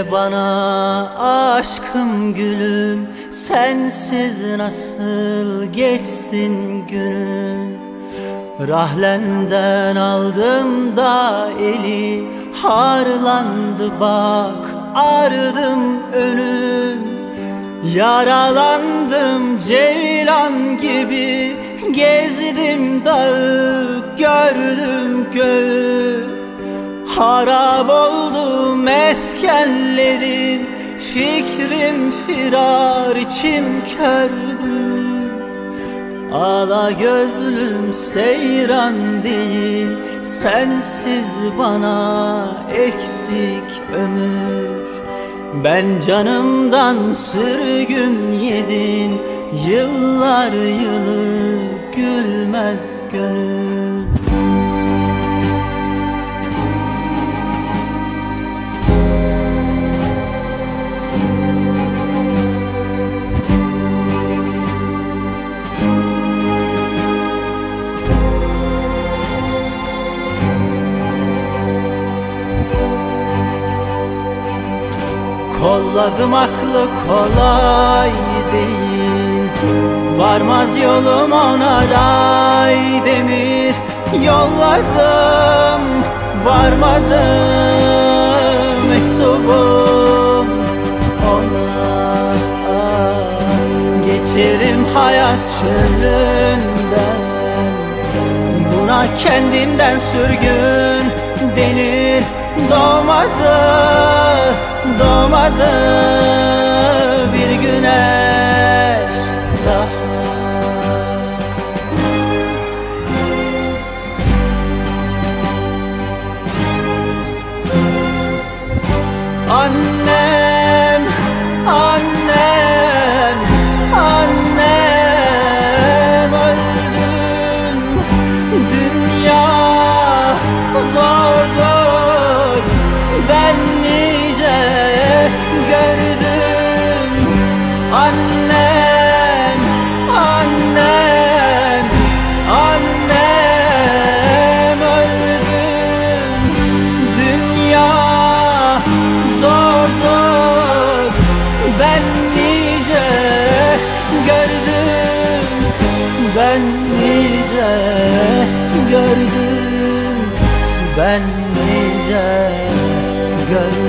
bana aşkım gülüm, sensiz nasıl geçsin günüm. Rahlenden aldım da eli, harlandı bak ardım önüm. Yaralandım ceylan gibi, gezdim dağı gördüm göğü. Harap oldu meskenlerim, fikrim firar içim kördü. Ala gözlüm seyran değil, sensiz bana eksik ömür. Ben canımdan sürgün yedim, yıllar yılı gülmez gönül. Kolladım aklı kolay değil, varmaz yolum ona day demir. Yolladım varmadı mektubum ona. Geçerim hayat çölünden, buna kendinden sürgün denir. Doğmadı bir güneş daha. Annem, annem, annem öldüm. Dünya zordur, ben nice gördüm. Annem, annem, annem öldüm. Dünya zordur, ben nice gördüm. Ben nice gördüm, ben nice gördüm.